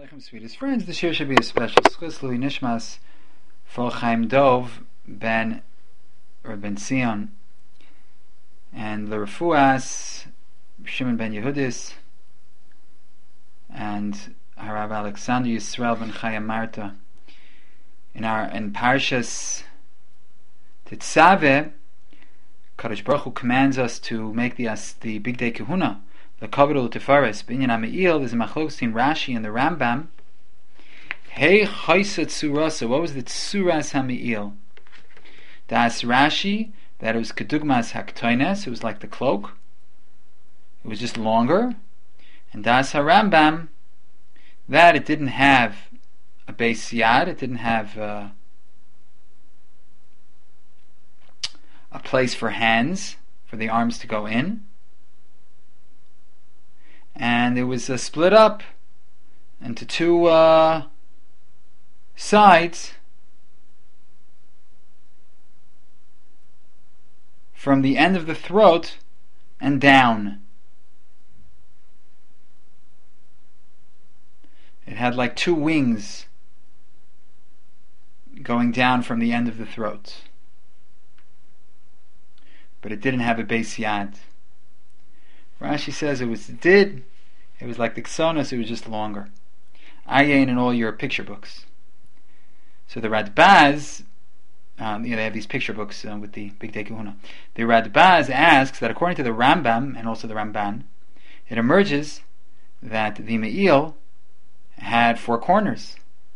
Sweetest friends, this year should be a special schus Louis Nishmas for Chaim Dov ben Sion and L'Refuas Shimon ben Yehudis and Harav Alexander Yisrael ben Chaya Marta. In Parshas Tetzaveh, Kadosh Baruch Hu commands us to make the Big Day Kahuna, the Kavod Tifaris. Binyan HaMe'il, there's a machlokes in Rashi and the Rambam. Hey Chaysa Tsurasa, what was the Tsuras HaMe'il? Das Rashi, that it was Kedugmas Haktoines, it was like the cloak, it was just longer. And Das HaRambam, that it didn't have a base yad, it didn't have a place for hands, for the arms to go in. And it was split up into two sides from the end of the throat and down. It had like two wings going down from the end of the throat, but it didn't have a base yad. Rashi says it was like the Ksonos, it was just longer. Ayin in all your picture books. So the Radbaz, they have these picture books with the Big Day Kahuna. The Radbaz asks that according to the Rambam and also the Ramban, it emerges that the Me'il had four corners.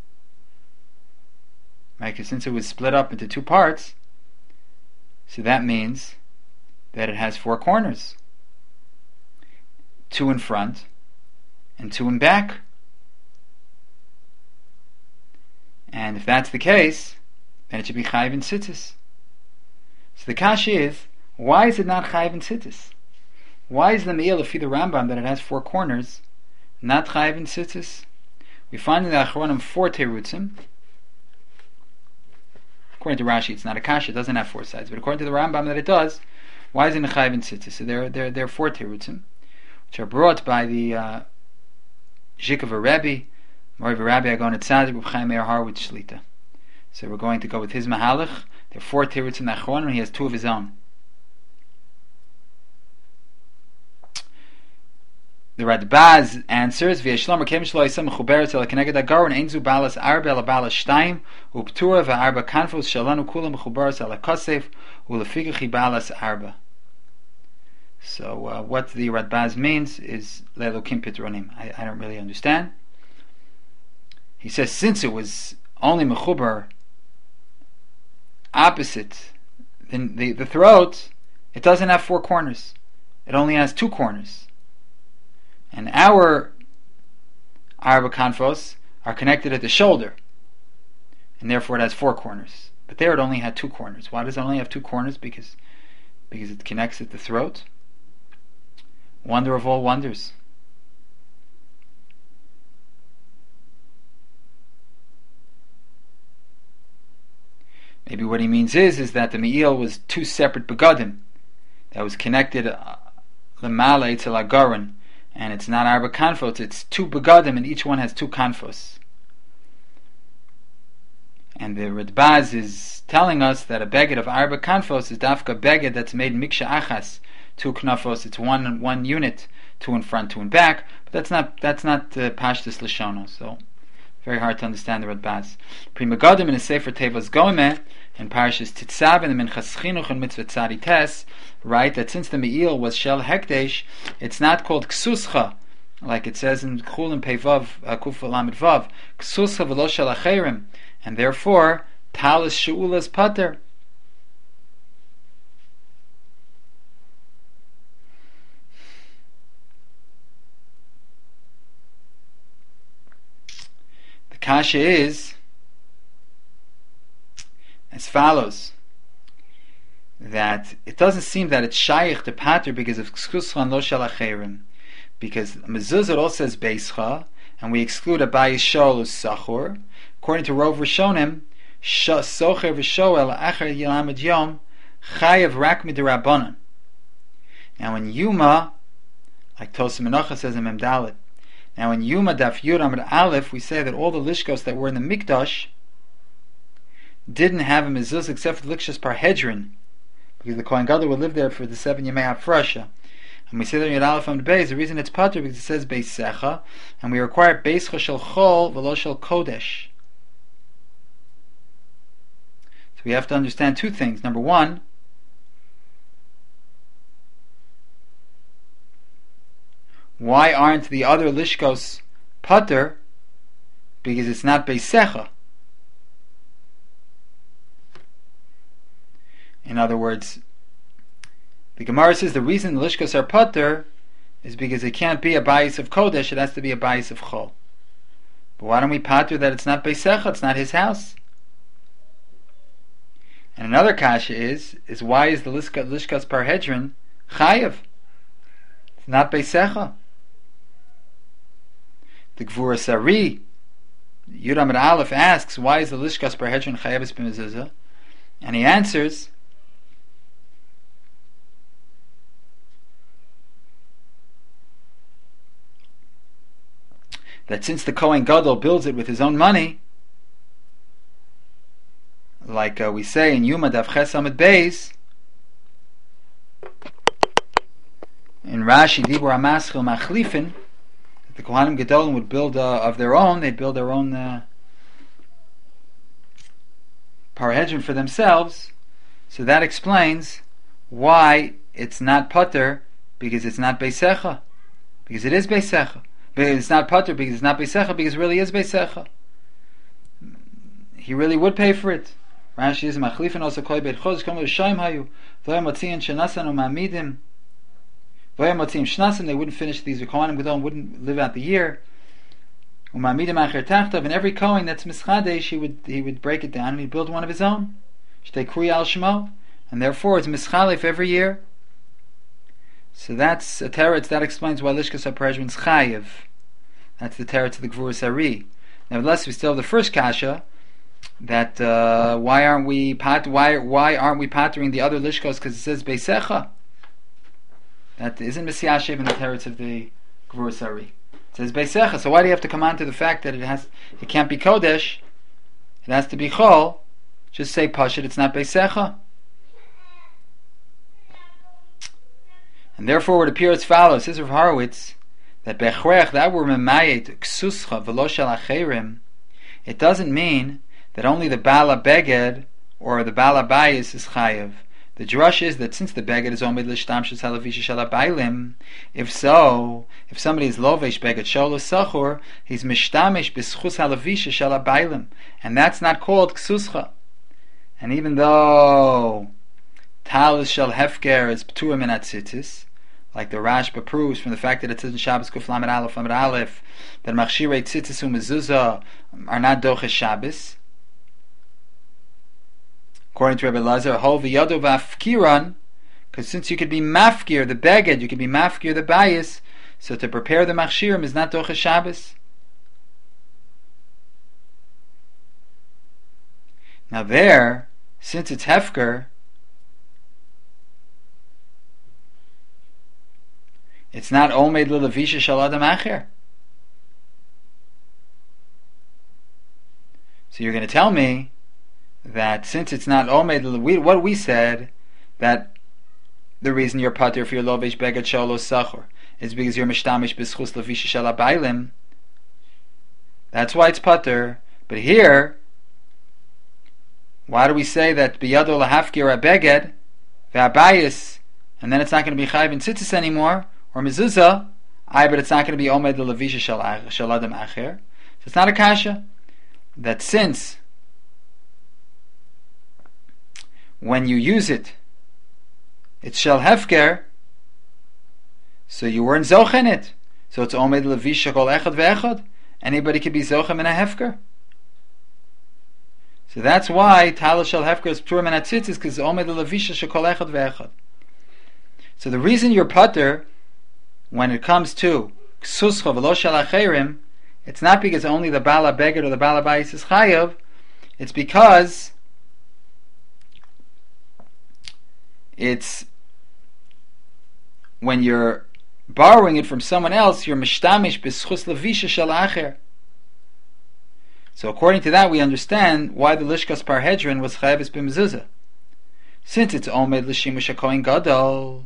Right? Because since it was split up into two parts, so that means that it has four corners. Two in front and two in back. And if that's the case, then it should be chayiv in tzitzis. So the kasha is, why is it not chayiv in tzitzis? Why is the me'il of the Rambam that it has four corners not chayiv in tzitzis? We find in the Achronim four terutzim. According to Rashi, it's not a kasha; it doesn't have four sides. But according to the Rambam, that it does. Why is it chayiv in tzitzis? So there are four terutzim, which are brought by the Zik of a Rebbe, Moriv Rabbi Agon Tzadik Reb Chaim Meir Harwitz Shlita. So we're going to go with his Mahalach. There are four terutzim in the Achronim, and he has two of his own. The Radbaz answers, V'yeshlam Rekem Shlo Yisam Mechuberet El Keneged Agar and Einzu Balas Arba El Balas Shtayim Uptura VaArba Kanfos Shalanu Kula Mechuberet El Akosef Ulefigachi Balas Arba. So what the Radbaz means is Le'elokim Pitronim. I don't really understand. He says since it was only Mechubar opposite the throat, it doesn't have four corners. It only has two corners. And our Arba Kanfos are connected at the shoulder, and therefore it has four corners. But there it only had two corners. Why does it only have two corners? Because it connects at the throat. Wonder of all wonders. Maybe what he means is that the Me'il was two separate begadim that was connected Lemala to Lagaran. And it's not Arba Kanfos, it's two begadim, and each one has two kanfos. And the Radbaz is telling us that a beged of Arba Kanfos is dafka beged that's made miksha achas, two knafos, it's one unit, two in front, two in back, but that's not pashtus Lashono, so very hard to understand the Radbaz. Pri Megadim in a Sefer Tevas Goimeh, in Parashas Titzav and the Minchas Chinuch and Mitzvah Tzadi Tes, write that since the Me'il was Shel Hekdesh, it's not called Ksuscha, like it says in Chul and Peivav, Kuf Lamed Vav, Ksuscha v'lo Shel Acherim, and therefore Talis She'ulas Pater. The kasha is as follows, that it doesn't seem that it's shaykh to pater because of ksuscha lo shel acherim, because mezuzah all says beischa, and we exclude Abayi shol as sachor. According to Rov Rishonim, socher v'shoel acher yilamed yom chayav rak midrabanan. Now in Yuma, like Tosa Menacha says in Memdalit, Now in Yuma Daf Yud Amud Aleph, we say that all the lishkos that were in the Mikdash didn't have a mezuzah except for the Likshas Parhedrin, because the Kohen Gadol would live there for the 7 Yemei HaFrasha. And we say that in Yud Aleph Amud Beis, the reason it's patur because it says Beis Secha, and we require Beischa Shel Chol V'lo Shel Kodesh. So we have to understand two things. Number one, why aren't the other lishkos patur? Because it's not Beis Secha. In other words, the Gemara says the reason the lishkos are patur is because it can't be a bayis of kodesh; it has to be a bayis of chol. But why don't we patur that it's not Beis Secha, it's not his house? And another kasha is why is the lishkas parhedrin chayev? It's not Beis Secha. The Gvura Sari, Yud Amud Aleph, asks, why is the lishkas parhedrin chayev b'mezuzah? And he answers that since the Kohen Gadol builds it with his own money, like we say in Yuma Daf Ches Amud Beis, in Rashi Dibur HaMaschil Machlifin, that the Kohanim Gedolim would build of their own, they'd build their own parhedrin for themselves. So that explains why it's not patur, because it's not Beis Secha, because it is Beis Secha. But it's not patur because it's not Beis Secha, because it really is Beis Secha. He really would pay for it. Rashi is machlifin also koi beit chodesh kamo l'shayim hayu v'yam motziin shenasan u'ma'amidim v'yam motziim shnasan. They wouldn't finish these. The Kohanim Gedolim wouldn't live out the year. U'ma'amidim acher tachtav, and every Kohen that's mischadesh, he would break it down and he'd build one of his own. Shtei kruya al shmo, and therefore it's mischalif every year. So that's a teretz that explains why lishkas parhedrin is chayev. That's the teretz of the Gvura Sari. Nevertheless, we still have the first kasha, that why aren't we patering the other lishkos because it says Beis Secha? That isn't Mesiashev in the teretz of the Gvura Sari. It says Beis Secha. So why do you have to come on to the fact that it can't be kodesh? It has to be chol. Just say pashut. It's not Beis Secha. And therefore, it appears as follows: says Rav Horowitz, that bechrech, that were memayet ksuscha v'lo shel acherim, it doesn't mean that only the Bala Beged or the Bala Bayis is chayev. The drush is that since the Beged is omid l'shtam shel halavisha shel habaylim, if somebody is lovesh Beged shol sachur, he's mishtamish b'schus halavisha shel habaylim, and that's not called ksuscha. And even though talis shel hefker is p'turim min atzitzis, like the Rashba proves from the fact that it says in Shabbos Kuf Lamed Aleph that machshirei tzitzis u'mezuzah are not doches Shabbos. According to Rebbe Lazar, hol v'yado v'afkiran, because since you could be mafkir the beged, you could be mafkir the bayis, so to prepare the machshirim is not doches Shabbos. Now there, since it's hefker, it's not omed l'levisha shel adam acher. So you're going to tell me that since it's not omed, what we said, that the reason you're pater for your lovesh beged sholo sachor is because you're mishtamish b'schus levisha shel habaylim. That's why it's pater. But here, why do we say that biyado lahafkir beged ve'abayis, and then it's not going to be chayv in tzitzis anymore, or mezuzah, but it's not going to be omed levisha shel adam acher. So it's not a kasha. That since when you use it, it's shel hefker, so you weren't zochen it. So it's omed levisha kol echad ve'echad. Anybody could be zochem in a hefker. So that's why talis shel hefker is p'turim min atzitzis, because omed levisha shekol echad ve'echad. So the reason you're pater when it comes to ksuscha v'lo shel acherim, it's not because only the Bala Beged or the Bala Bayis is chayav. It's because it's when you're borrowing it from someone else, you're mishtamish b'schus levisha shel acher. So according to that, we understand why the Lishkas Parhedron was chayavis b'mezuzah. Since it's omed l'shimush hakohen gadol,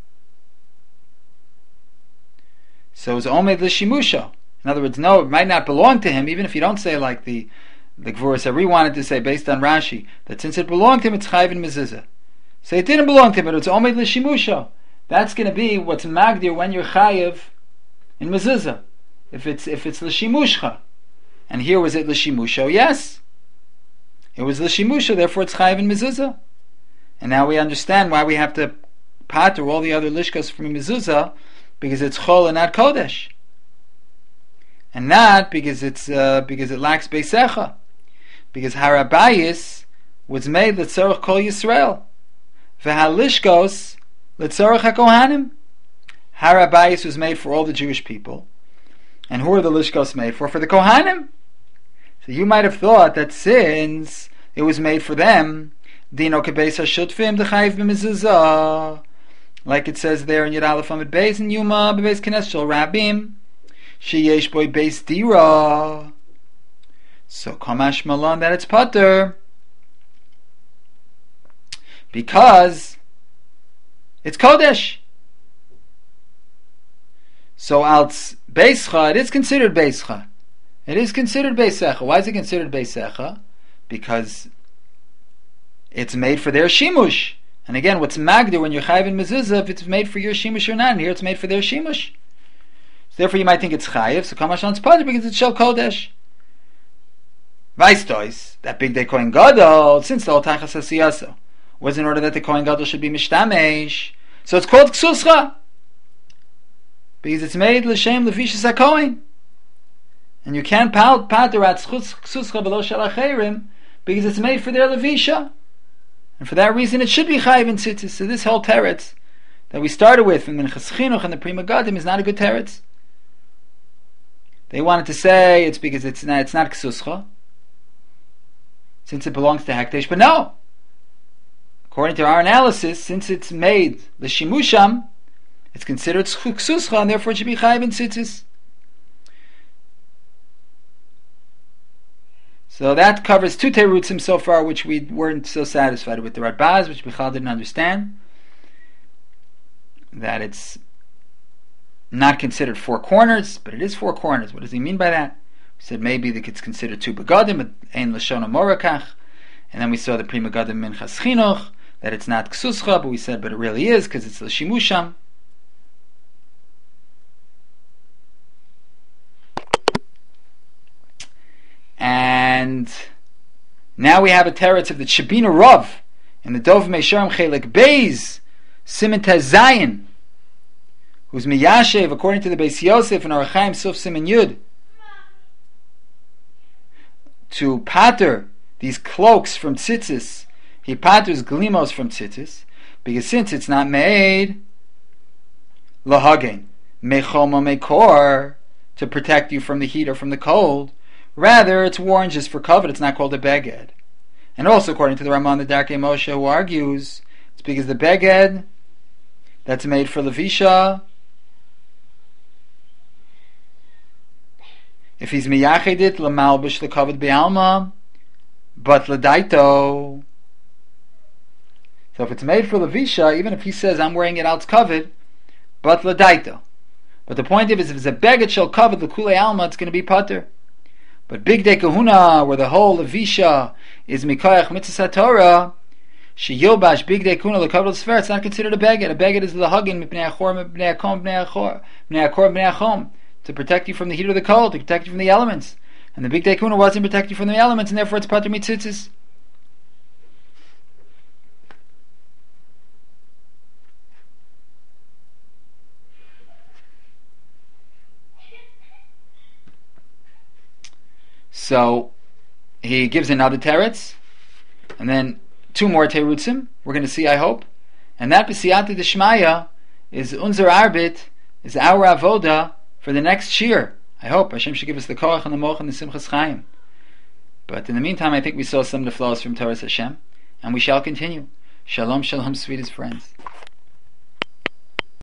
so it's omed l'shimusha. In other words, no, it might not belong to him, even if you don't say like the Gvuras Ari wanted to say based on Rashi, that since it belonged to him, it's chayav in mezuzah. Say it didn't belong to him, but it's omed l'shimusha. That's going to be what's magdir when you're chayav in mezuzah. If it's l'shimushcha. And here was it l'shimusha? Yes. It was l'shimusha, therefore it's chayav in mezuzah. And now we understand why we have to pater all the other lishkas from mezuzah, because it's chol and not kodesh. And not because it lacks beisecha. Because harabayis was made l'tzorach kol Yisrael. V'halishkos l'tzorach hakohanim. Harabayis was made for all the Jewish people. And who are the lishkos made for? For the kohanim. So you might have thought that since it was made for them, dino kebeis hashutfim d'chayiv b'mezuzah, like it says there in Yud Aleph Amud Beis and Yuma b'beis kines shel rabim sheyesh boi beis dira. So kamash malon that it's pater because it's kodesh. So als beischa, it is considered beischa. It is considered beisecha. Why is it considered beisecha? Because it's made for their shimush. And again, what's magdir when you're chayiv in mezuzah, if it's made for your shimush or not, and here it's made for their shimush. So therefore you might think it's chayiv, so kamashon's pater because it's shel kodesh. Vaistois, that big day kohen gadol, since the whole tachas hasiyasa was in order that the kohen gadol should be mishtamesh, so it's called ksuscha. Because it's made l'shem lefishas hakohen. And you can't pater at ksuscha below shel acherim, because it's made for their levisha. And for that reason, it should be chayiv in tzitzis. So this whole teretz that we started with in Minchas Chinuch and the Pri Megadim is not a good teretz. They wanted to say it's because it's not ksuscha, since it belongs to Hekdesh. But no, according to our analysis, since it's made l'shimusham, it's considered ksuscha, and therefore it should be chayiv in tzitzis. So that covers two terutzim so far, which we weren't so satisfied with. The Radbaz, which Michal didn't understand, that it's not considered four corners, but it is four corners. What does he mean by that? We said maybe that it's considered two begadim, but ein lashon morakach. And then we saw the Pri Megadim Minchas Chinuch, that it's not ksuscha, but we said, but it really is, because it's l'shimusham. And now we have a teretz of the Shabina Rav in the Dov Meisharim Chelik Beis Siman Tezayin, who's Miyashev according to the Beis Yosef and Arachaim Suf Siman Yud, to pater these cloaks from tzitzis. He paters glimos from tzitzis because since it's not made lahagen mechoma mekor to protect you from the heat or from the cold, rather it's worn just for covet. It's not called a beged. And also according to the Ramban the Darkei Moshe, who argues it's because the beged that's made for levisha, if he's miyachedit lamalbish lekavod be'alma, but ledaito. So if it's made for levisha, even if he says I'm wearing it out kavod, but ledaito. But the point is, if it's a beged shel kavod lekule alma, it's going to be pater. But big day kahuna, where the whole levisha is mikayach mitzvah Torah, sheyilbash big day kahuna lekavod l'sfer, it's not considered a beged. A beged is lahagin mipnei achor mipnei akom mipnei achor mipnei akor mipnei achom, to protect you from the heat or the cold, to protect you from the elements. And the big day kahuna wasn't protect you from the elements, and therefore it's pater mitzitzis. So he gives another teretz, and then two more terutzim we're going to see, I hope. And that b'siyata d'shmaya is unser arbit, is our avoda for the next shir. I hope Hashem should give us the koach and the moch and the simchas chaim. But in the meantime, I think we saw some of the flows from Torah Hashem, and we shall continue. Shalom, shalom, sweetest friends.